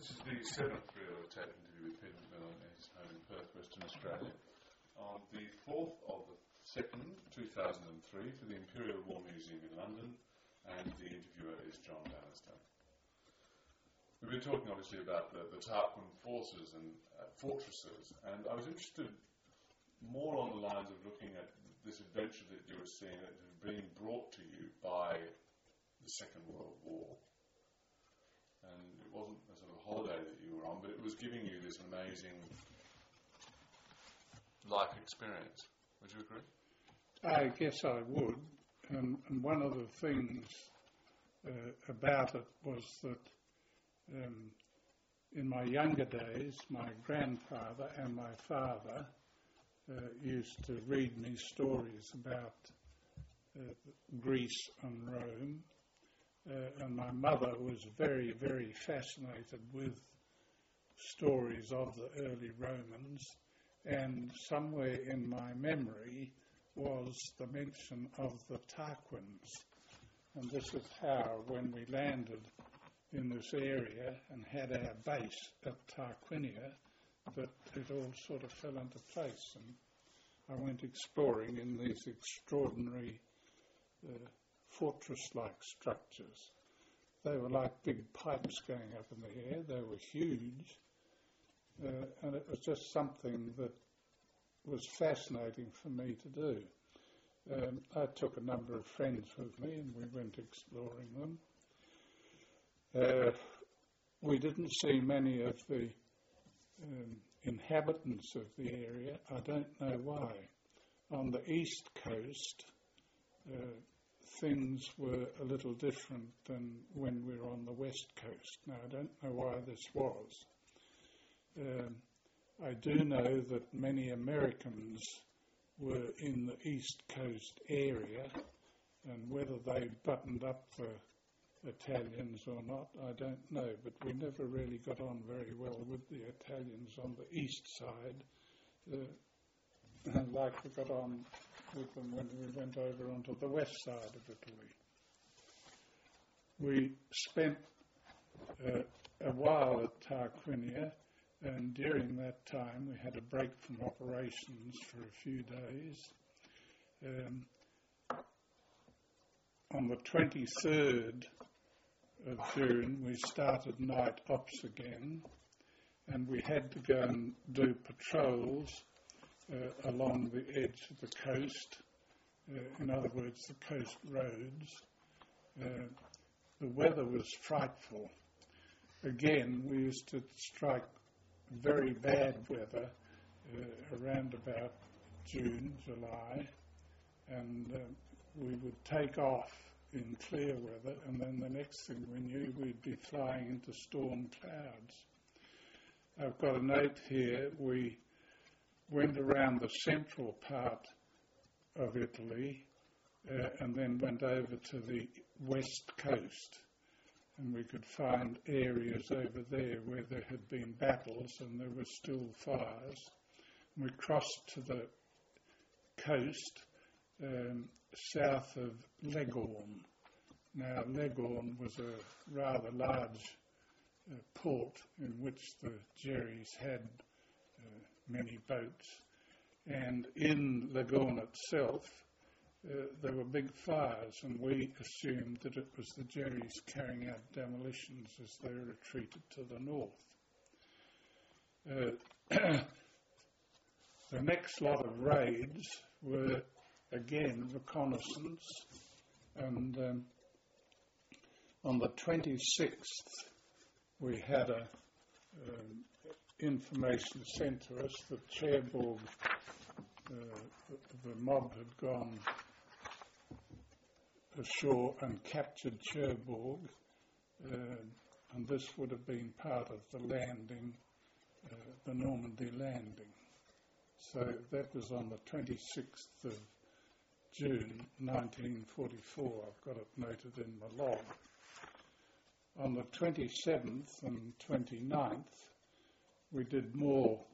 This is the seventh real tape interview with Peter McMillan at his home in Perth, Western Australia, on the 4th of the 2nd, 2003, for the Imperial War Museum in London, and the interviewer is John Bannister. We've been talking obviously about the Tarquin forces and fortresses, and I was interested more on the lines of looking at this adventure that you were seeing that had been brought to you by the Second World War. And it wasn't a sort of holiday that you were on, but it was giving you this amazing life experience. Would you agree? I guess I would. And one of the things about it was that in my younger days, my grandfather and my father used to read me stories about Greece and Rome. And my mother was very, very fascinated with stories of the early Romans, and somewhere in my memory was the mention of the Tarquins. And this is how, when we landed in this area and had our base at Tarquinia, that it all sort of fell into place. And I went exploring in these extraordinary fortress-like structures. They were like big pipes going up in the air. They were huge, and it was just something that was fascinating for me to do. I took a number of friends with me and we went exploring them. We didn't see many of the inhabitants of the area. I don't know why. On the east coast, things were a little different than when we were on the west coast. Now, I don't know why this was. I do know that many Americans were in the east coast area, and whether they buttoned up the Italians or not, I don't know, but we never really got on very well with the Italians on the east side, like we got on with them when we went over onto the west side of Italy. We spent a while at Tarquinia, and during that time we had a break from operations for a few days. On the 23rd of June we started night ops again, and we had to go and do patrols along the edge of the coast, in other words, the coast roads. The weather was frightful. Again, we used to strike very bad weather around about June, July, and we would take off in clear weather, and then the next thing we knew, we'd be flying into storm clouds. I've got a note here. We went around the central part of Italy and then went over to the west coast, and we could find areas over there where there had been battles and there were still fires. We crossed to the coast south of Leghorn. Now, Leghorn was a rather large port in which the Jerrys had many boats, and in Leghorn itself there were big fires, and we assumed that it was the Jerrys carrying out demolitions as they retreated to the north. The next lot of raids were again reconnaissance, and on the 26th we had a information sent to us that Cherbourg, the mob had gone ashore and captured Cherbourg, and this would have been part of the landing, the Normandy landing. So that was on the 26th of June 1944. I've got it noted in the log. On the 27th and 29th, we did more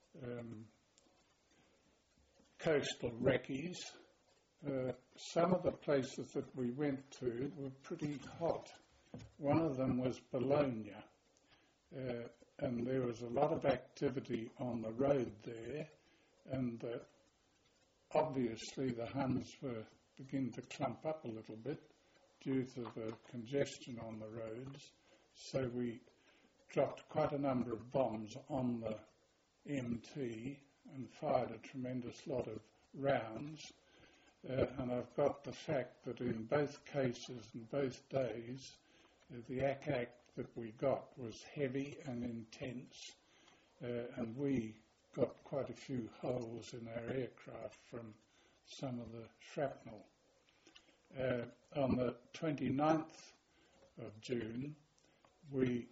coastal recce's. Some of the places that we went to were pretty hot. One of them was Bologna, and there was a lot of activity on the road there, and obviously the Huns were beginning to clump up a little bit due to the congestion on the roads, so we dropped quite a number of bombs on the MT and fired a tremendous lot of rounds. And I've got the fact that in both cases and both days, the ack that we got was heavy and intense, and we got quite a few holes in our aircraft from some of the shrapnel. On the 29th of June, we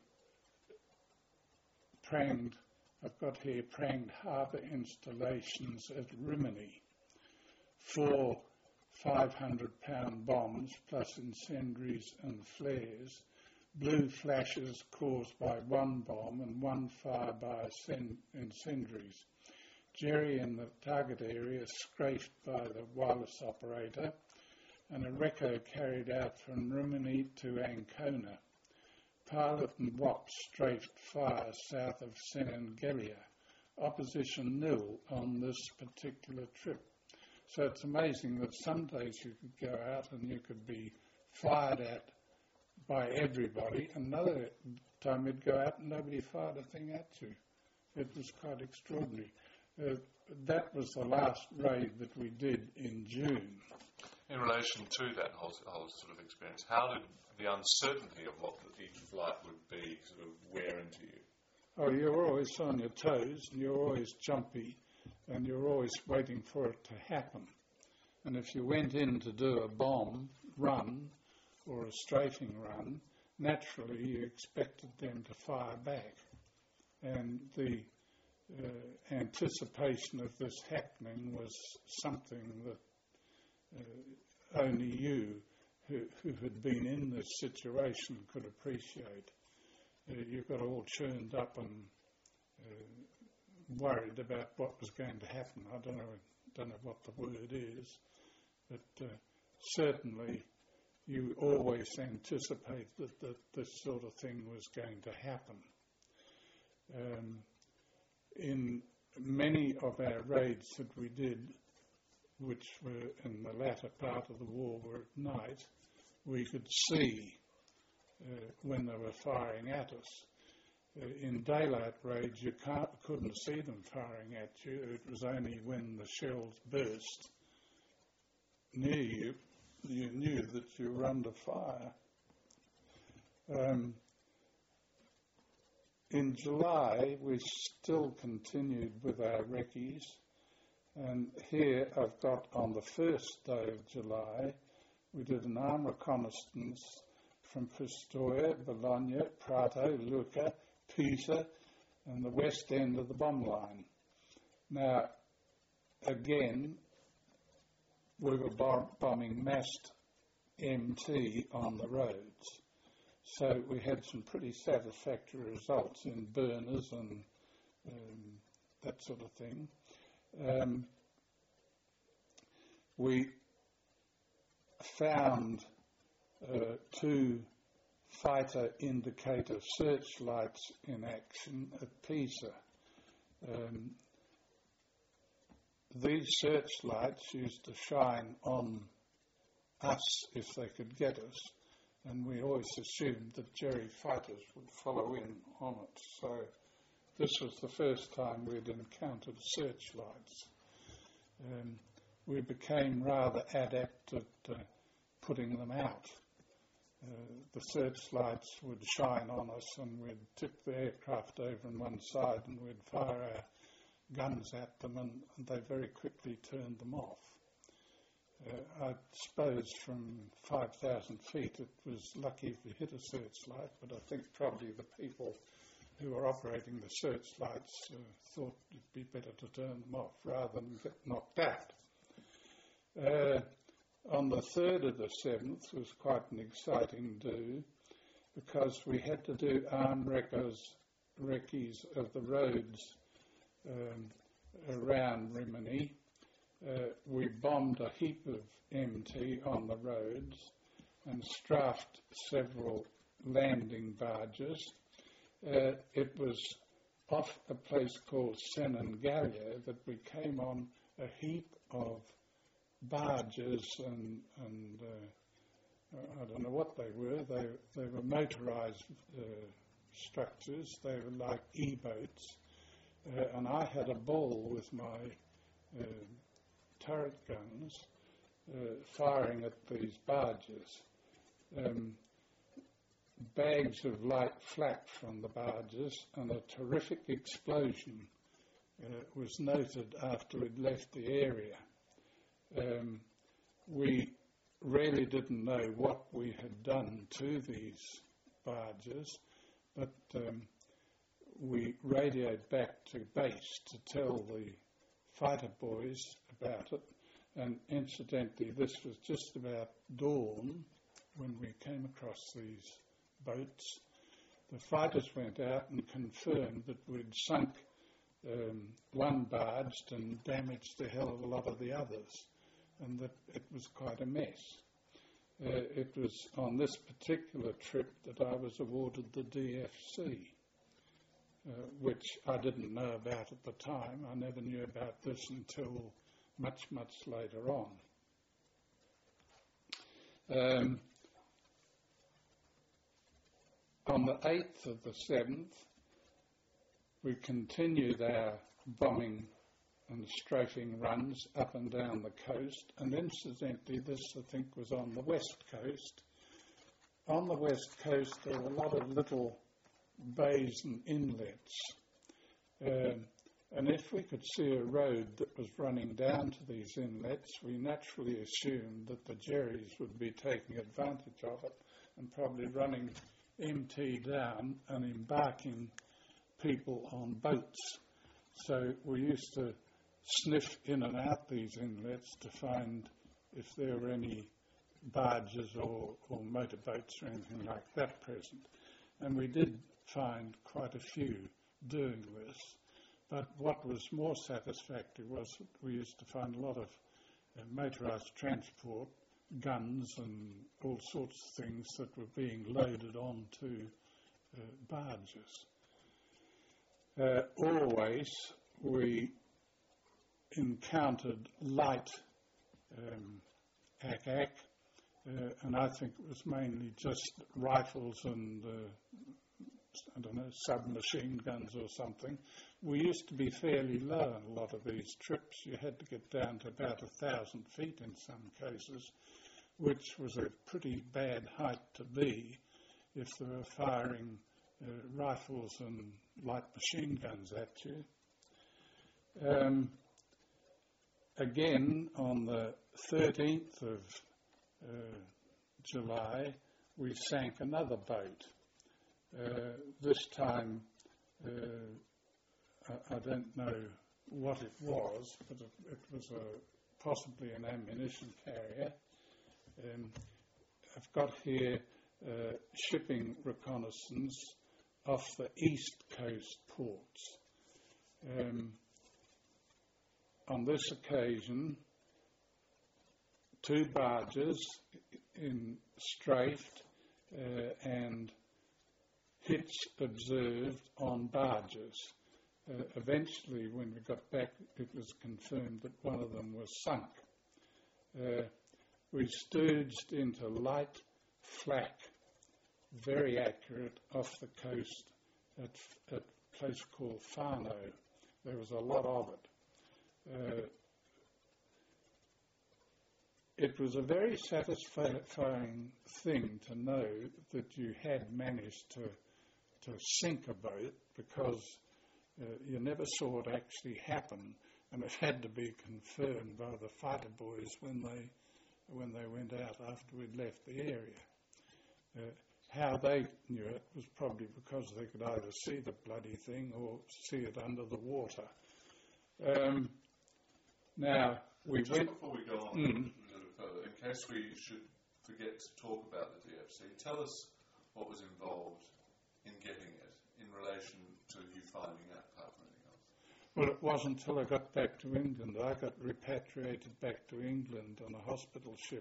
pranged, I've got here, pranged harbour installations at Rimini. 4 500-pound bombs plus incendiaries and flares, blue flashes caused by one bomb and one fire by incendiaries. Jerry in the target area strafed by the wireless operator, and a reco carried out from Rimini to Ancona. Pilot and WOP strafed fire south of Senengelia. Opposition nil on this particular trip. So it's amazing that some days you could go out and you could be fired at by everybody, and another time you'd go out and nobody fired a thing at you. It was quite extraordinary. That was the last raid that we did in June. In relation to that whole sort of experience, how did the uncertainty of what each flight would be sort of wear into you? Oh, you're always on your toes, and you're always jumpy, and you're always waiting for it to happen. And if you went in to do a bomb run or a strafing run, naturally you expected them to fire back. And the anticipation of this happening was something that only you, who had been in this situation, could appreciate. You got all churned up and worried about what was going to happen. I don't know what the word is, but certainly you always anticipate that this sort of thing was going to happen. In many of our raids that we did, which were in the latter part of the war, were at night, we could see when they were firing at us. In daylight raids, you couldn't see them firing at you. It was only when the shells burst near you, you knew that you were under fire. In July, we still continued with our recce's, and here I've got on the first day of July, we did an armed reconnaissance from Pistoia, Bologna, Prato, Lucca, Pisa, and the west end of the bomb line. Now, again, we were bombing massed MT on the roads. So we had some pretty satisfactory results in burners and that sort of thing. We found 2 fighter indicator searchlights in action at Pisa. These searchlights used to shine on us if they could get us, and we always assumed that Jerry fighters would follow in on it. So this was the first time we'd encountered searchlights. We became rather adept at putting them out. The searchlights would shine on us, and we'd tip the aircraft over on one side and we'd fire our guns at them, and they very quickly turned them off. I suppose from 5,000 feet it was lucky if we hit a searchlight, but I think probably the people who were operating the searchlights thought it'd be better to turn them off rather than get knocked out. On the 3rd of the 7th was quite an exciting do, because we had to do armed recce's of the roads around Rimini. We bombed a heap of MT on the roads and strafed several landing barges, It was off a place called Senengalia that we came on a heap of barges and I don't know what they were. They were motorised structures. They were like e-boats. And I had a ball with my turret guns firing at these barges. Bags of light flak from the barges and a terrific explosion was noted after we'd left the area. We really didn't know what we had done to these barges, but we radioed back to base to tell the fighter boys about it, and incidentally this was just about dawn when we came across these boats. The fighters went out and confirmed that we'd sunk one barge and damaged the hell of a lot of the others, and that it was quite a mess. It was on this particular trip that I was awarded the DFC, which I didn't know about at the time. I never knew about this until much, much later on. On the 8th of the 7th, we continued our bombing and strafing runs up and down the coast, and incidentally this I think was on the west coast. On the west coast there were a lot of little bays and inlets, and if we could see a road that was running down to these inlets, we naturally assumed that the Jerrys would be taking advantage of it and probably running MT down and embarking people on boats. So we used to sniff in and out these inlets to find if there were any barges or motorboats or anything like that present. And we did find quite a few doing this. But what was more satisfactory was that we used to find a lot of motorised transport, guns and all sorts of things that were being loaded onto barges. Always we encountered light ack-ack, and I think it was mainly just rifles and I don't know, submachine guns or something. We used to be fairly low on a lot of these trips. You had to get down to about 1,000 feet in some cases, which was a pretty bad height to be if they were firing rifles and light machine guns at you. Again, on the 13th of July, we sank another boat. This time, I don't know what it was, but it was possibly an ammunition carrier. I've got here shipping reconnaissance off the east coast ports. On this occasion, 2 barges strafed and hits observed on barges. Eventually, when we got back, it was confirmed that one of them was sunk. We stooged into light flak, very accurate, off the coast at a place called Farno. There was a lot of it. It was a very satisfying thing to know that you had managed to sink a boat, because you never saw it actually happen, and it had to be confirmed by the fighter boys when they went out after we'd left the area. How they knew it was probably because they could either see the bloody thing or see it under the water. Now, Just before we go on a little further, in case we should forget to talk about the DFC, tell us what was involved in getting it in relation to you finding that apart from anything else. Well, it wasn't until I got back to England. I got repatriated back to England on a hospital ship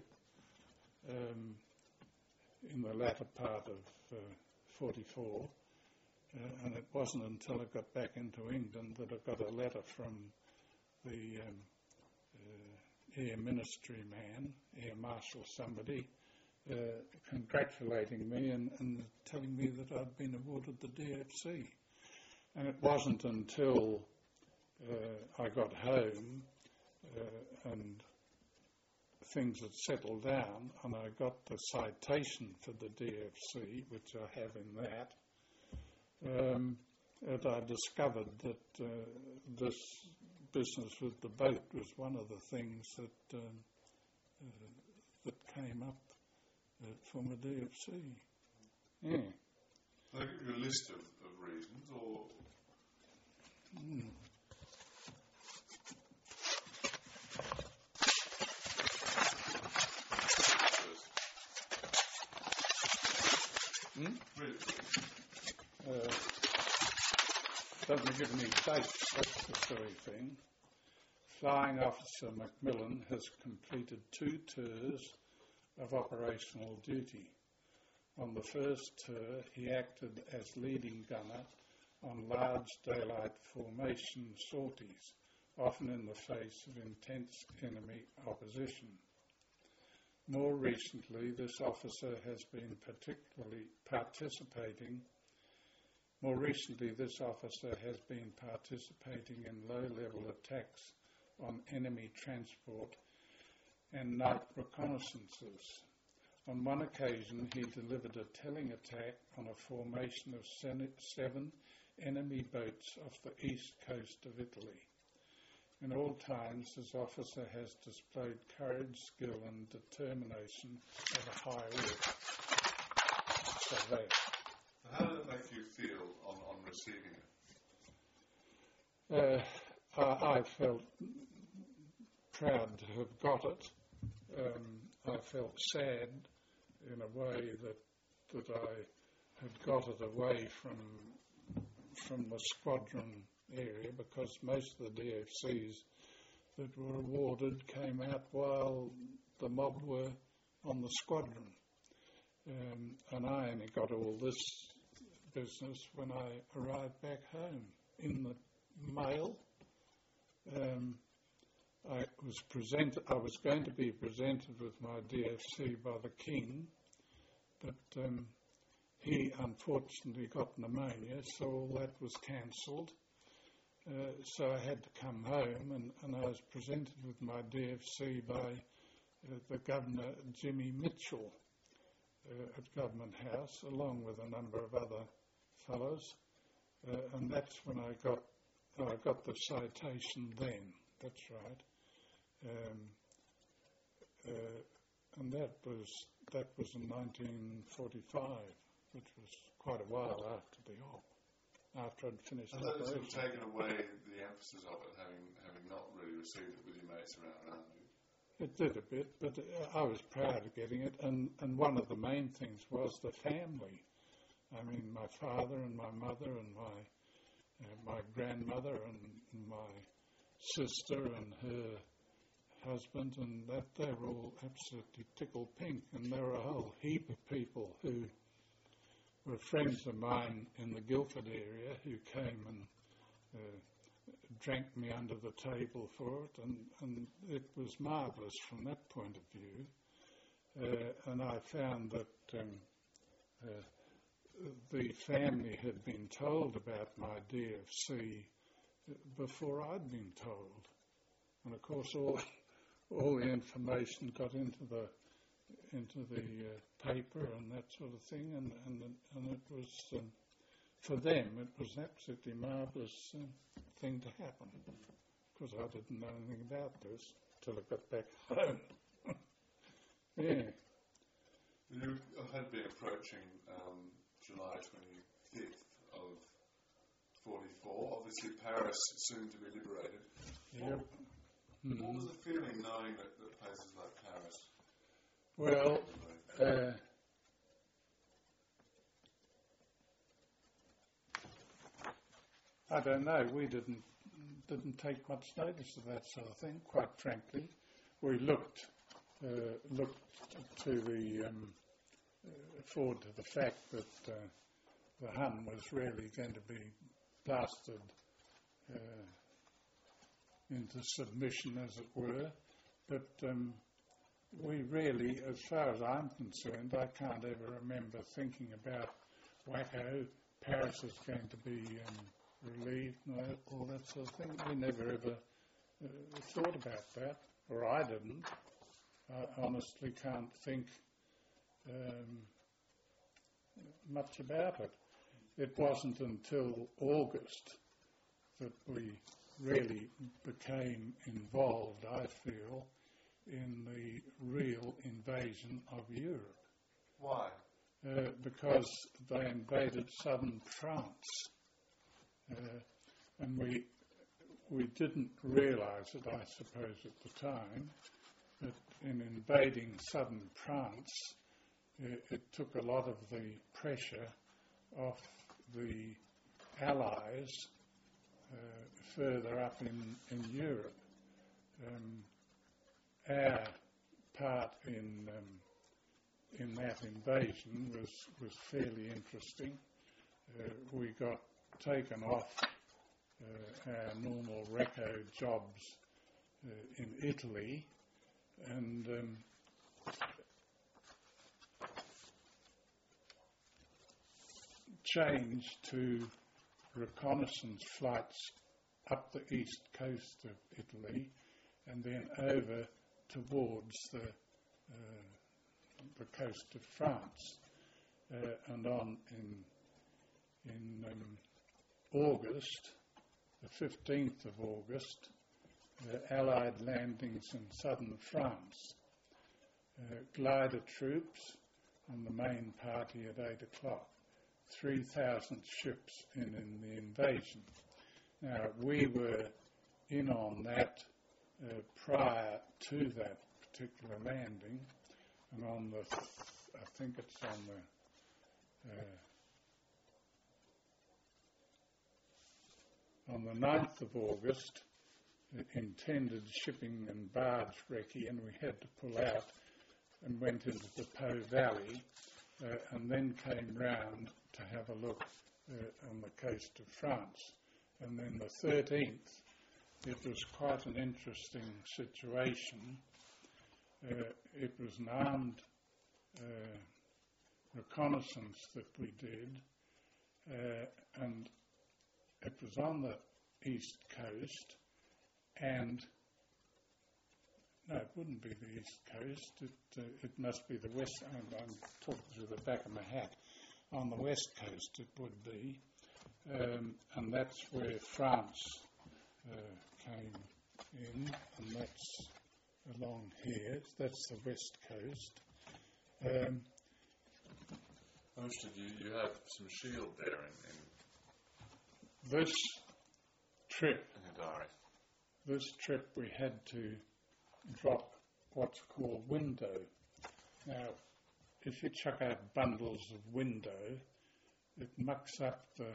in the latter part of 44. and it wasn't until I got back into England that I got a letter from the Air Ministry man, Air Marshal somebody, congratulating me and telling me that I'd been awarded the DFC. And it wasn't until I got home and things had settled down and I got the citation for the DFC, which I have in that I discovered that this business with the boat was one of the things that came up for my DFC. Yeah. I'll give you a list of reasons, or... Doesn't give any dates, that's the silly thing. Flying Officer Macmillan has completed 2 tours of operational duty. On the first tour, he acted as leading gunner on large daylight formation sorties, often in the face of intense enemy opposition. More recently, this officer has been participating in low-level attacks on enemy transport and night reconnaissances. On one occasion, he delivered a telling attack on a formation of 7 enemy boats off the east coast of Italy. In all times, this officer has displayed courage, skill and determination at a high order. So there. How did it make you feel on receiving it? I felt proud to have got it. I felt sad in a way that I had got it away from the squadron area, because most of the DFCs that were awarded came out while the mob were on the squadron. And I only got all this business when I arrived back home. In the mail, I was going to be presented with my DFC by the King, but he unfortunately got pneumonia, so all that was cancelled. So I had to come home, and I was presented with my DFC by the Governor, Jimmy Mitchell, at Government House, along with a number of other fellows, and that's when I got the citation then. That's right, and that was in 1945, which was quite a while after the op. After I'd finished the operation. Has that taken away the emphasis of it, having not really received it with your mates around you? It did a bit, but I was proud of getting it, and one of the main things was the family. I mean, my father and my mother and my grandmother and my sister and her husband, and that they were all absolutely tickled pink, and there were a whole heap of people who were friends of mine in the Guildford area who came and drank me under the table for it, and it was marvellous from that point of view. And I found that the family had been told about my DFC before I'd been told. And of course all the information got into the paper and that sort of thing, and it was, for them, it was an absolutely marvellous thing to happen, because I didn't know anything about this till I got back home. Yeah. You had been approaching July 25th of 44, obviously Paris soon to be liberated. Yep. What was the feeling knowing that places like Paris... Well, I don't know. We didn't take much notice of that sort of thing, quite frankly. We looked to the forward to the fact that the Hun was really going to be blasted into submission, as it were. But we really, as far as I'm concerned, I can't ever remember thinking about wacko, Paris is going to be relieved, and all that sort of thing. We never ever thought about that, or I didn't. I honestly can't think much about it. It wasn't until August that we really became involved, I feel, in the real invasion of Europe. Why? Because they invaded southern France. And we didn't realise it, I suppose, at the time, but in invading southern France, it took a lot of the pressure off the Allies further up in Europe. Our part in that invasion was fairly interesting. We got taken off our normal reco jobs in Italy and changed to reconnaissance flights up the east coast of Italy and then over towards the coast of France. And on in August, the 15th of August, Allied landings in southern France. Glider troops on the main party at 8 o'clock. 3,000 ships in the invasion. Now, we were in on that prior to that particular landing, and on the, I think it's on the 9th of August, intended shipping and barge recce, and we had to pull out and went into the Po Valley, and then came round to have a look on the coast of France. And then the 13th, it was quite an interesting situation. It was an armed reconnaissance that we did, and it was on the east coast, and no, it wouldn't be the east coast, it must be the west, I'm talking through the back of my hat. On the west coast it would be, and that's where France came in, and that's along here, that's the west coast. Understood. You have some shield there in this trip. In your diary. This trip we had to drop what's called window. Now, if you chuck out bundles of window, it mucks up the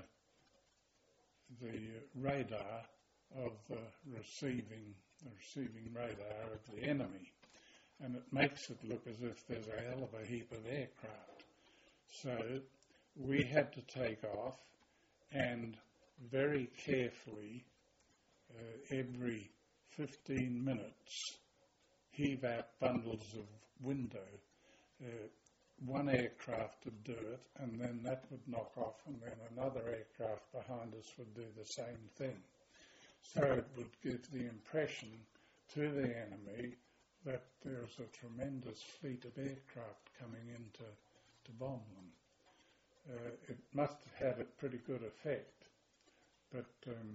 radar of the receiving radar of the enemy, and it makes it look as if there's a hell of a heap of aircraft. So we had to take off and very carefully, every 15 minutes, heave out bundles of window. One aircraft would do it, and then that would knock off, and then another aircraft behind us would do the same thing. So it would give the impression to the enemy that there was a tremendous fleet of aircraft coming in to bomb them. It must have had a pretty good effect, but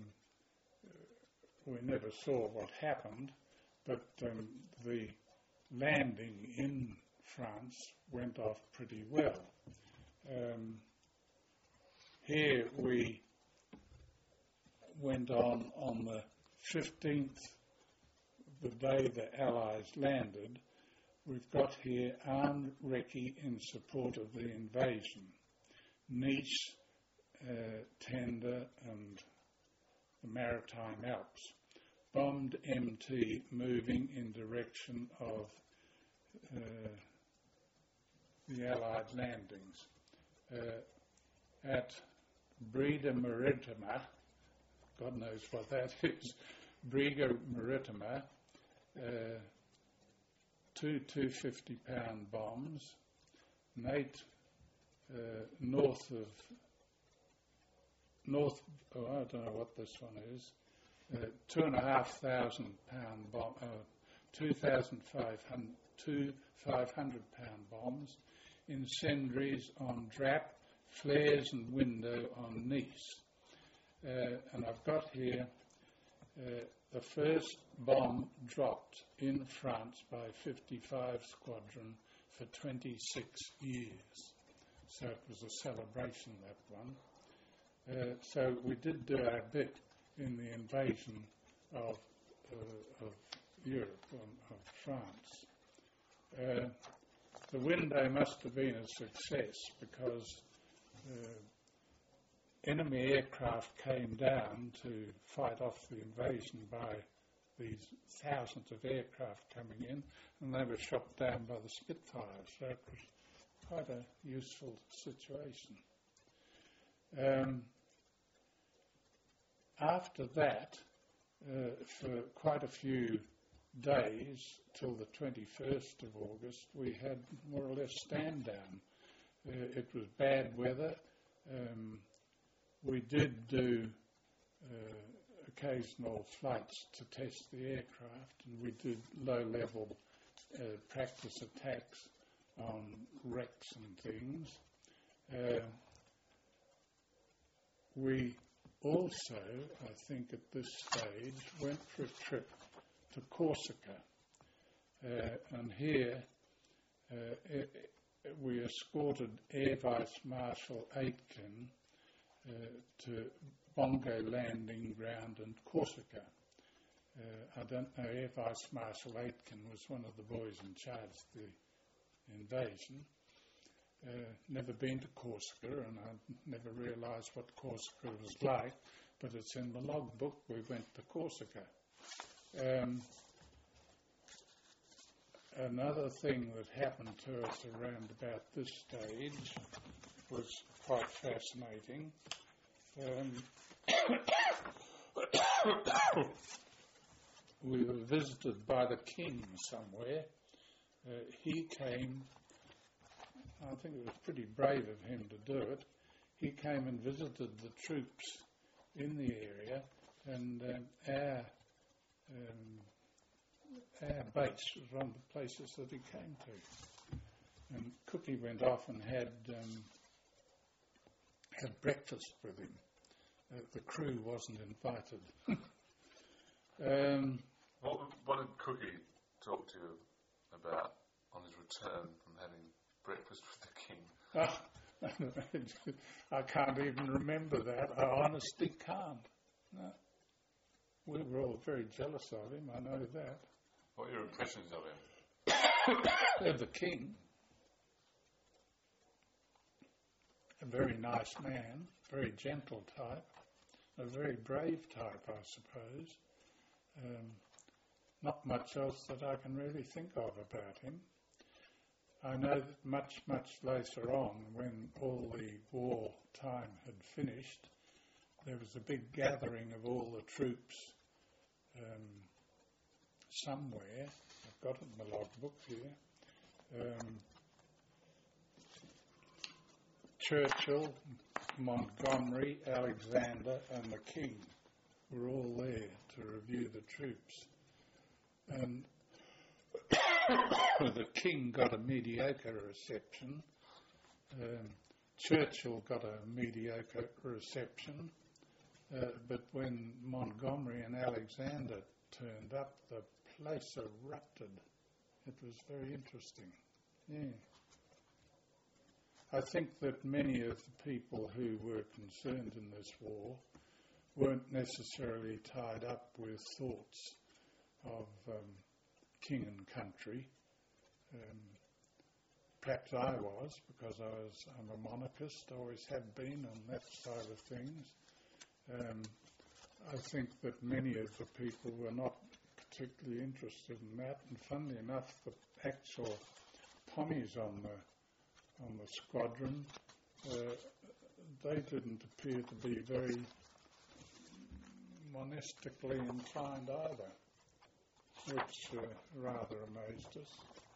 we never saw what happened. But the landing in France went off pretty well. Here we went on the 15th, the day the Allies landed. We've got here armed recce in support of the invasion. Nice, Tender and the Maritime Alps. Bombed MT moving in direction of the Allied landings. at Breda Maritima, God knows what that is, Breda Maritima, 2 250-pound bombs, and 8 I don't know what this one is, 2,500-pound bomb, 2,500-pound bombs, incendiaries on Drap, flares and window on Nice. And I've got here the first bomb dropped in France by 55 Squadron for 26 years. So it was a celebration, that one. So we did do our bit in the invasion of Europe, of France. The window must have been a success because enemy aircraft came down to fight off the invasion by these thousands of aircraft coming in, and they were shot down by the Spitfires. So it was quite a useful situation. After that, for quite a few days, till the 21st of August, we had more or less stand down. It was bad weather. We did do occasional flights to test the aircraft, and we did low-level practice attacks on wrecks and things. We also, I think at this stage, went for a trip to Corsica. And here we escorted Air Vice Marshal Aitken to Bongo Landing Ground in Corsica. I don't know, Air Vice Marshal Aitken was one of the boys in charge of the invasion. Never been to Corsica, and I never realised what Corsica was like, but it's in the logbook. We went to Corsica. Another thing that happened to us around about this stage was quite fascinating. We were visited by the King somewhere. He came, I think it was pretty brave of him to do it. He came and visited the troops in the area, and our base was one of the places that he came to. And Cookie went off and had breakfast with him. The crew wasn't invited. What did Cookie talk to you about on his return from having breakfast with the King? I can't even remember that. I honestly can't. No. We were all very jealous of him, I know that. What are your impressions of him? Of the King. A very nice man, very gentle type, a very brave type, I suppose. Not much else that I can really think of about him. I know that much, much later on, when all the war time had finished, there was a big gathering of all the troops somewhere. I've got it in the logbook here. Churchill, Montgomery, Alexander and the King were all there to review the troops. And the King got a mediocre reception. Churchill got a mediocre reception. But when Montgomery and Alexander turned up, the place erupted. It was very interesting. Yeah. I think that many of the people who were concerned in this war weren't necessarily tied up with thoughts of king and country. Perhaps I was, because I'm a monarchist, always have been on that side of things. I think that many of the people were not particularly interested in that, and funnily enough, the actual Tommies on the squadron they didn't appear to be very monastically inclined either, which rather amazed us.